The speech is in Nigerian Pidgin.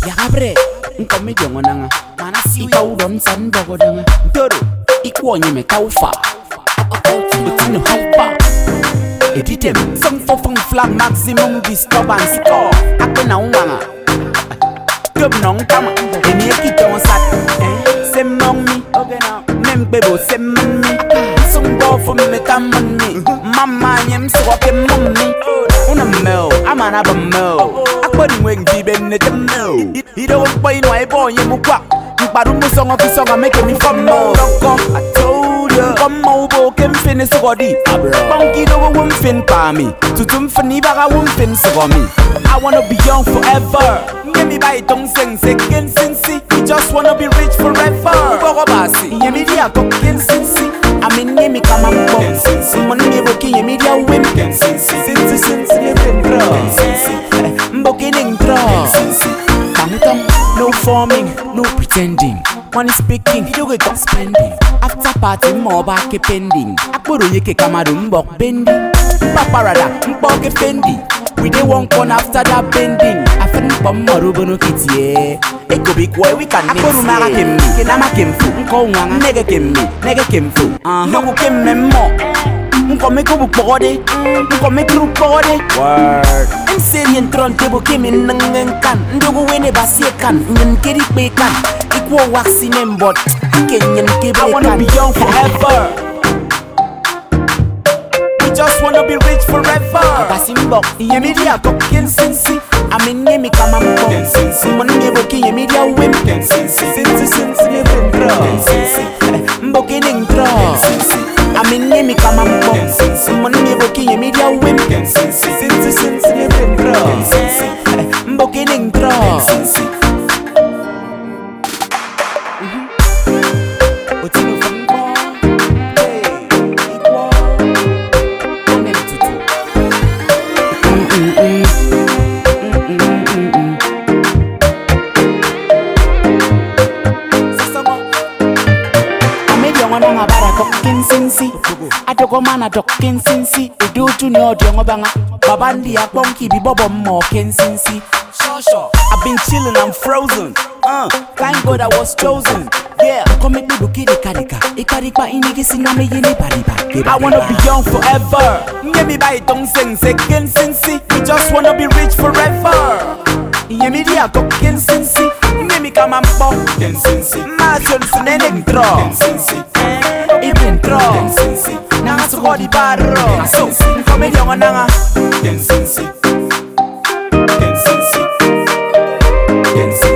Yakabre, nkomedia ngonanga. Ikaw don san bogodanga. Doro, ikwonye me kaufa. Utino hyper. Editem, song for fun flag maximum disturbance. Akena umanga. Dub nong kama. Eni ekito on sat. Sem nong mi. Nem bebo sem mi. Song go for me tamon mi. Mama nyem so ke mummy. Una mel, I'm an abamel. Akbody wing diben net mel. He don't boy no I boy yemu kwa. Barumu song of his song and making me from more. I told you, come mobile, can finish body. Bunky no one fin pa me. To tum funny baga won't fin so me. I wanna be young forever. Give me by don't sing second since we just wanna be rich forever. Bogobasi, Yemidia cooking since I mean, Yemi come and bump. Money working Yemidia win. Since Mbokining draw. No forming, no pretending. Money speaking, you get up spending. After party, more back pending. Akuru yeke kamarum bok bending. Paparada, mbok fendi. We dey one con after that bending. I feel bomb marubono kitty. Eko big boy we can mix. Akuru mara kemmi, kenama kemfu. Nko wanga, nege kemfu. No kem memo. Nko make up body, nko make group body. Word. I'm saying tron table came in nangan. Ndogo wene basie kan, nkeri pe kan. Ikwo waxi nembot, kenyan kebe kan. I wanna be young forever. We just wanna be rich forever. Basimbok, Yemidia cooking since I mean Yemi come and bump. Money never king Yemidia win. Since never draw. Mbokining draw. I mean Yemi come and bump. Money never king Yemidia win. Since never draw. Mbokining draw. Adogo mana dokin sinsi. Edu tu ni odi ngobanga. Babandi ya bonki bi bobo mo ken sinsi. I've been chilling, I'm frozen. Thank God I was chosen. Yeah, come me do kidi kadika. Ikarika inigi siname yini pariba. I wanna be young forever. Yemi by don't sing second sinsi. We just wanna be rich forever. Yemi dia cooking sinsi. Yemi come and pop. Mason sunene draw. Even draw. Nanga so di barro. So, come di on nanga. Kensinsi.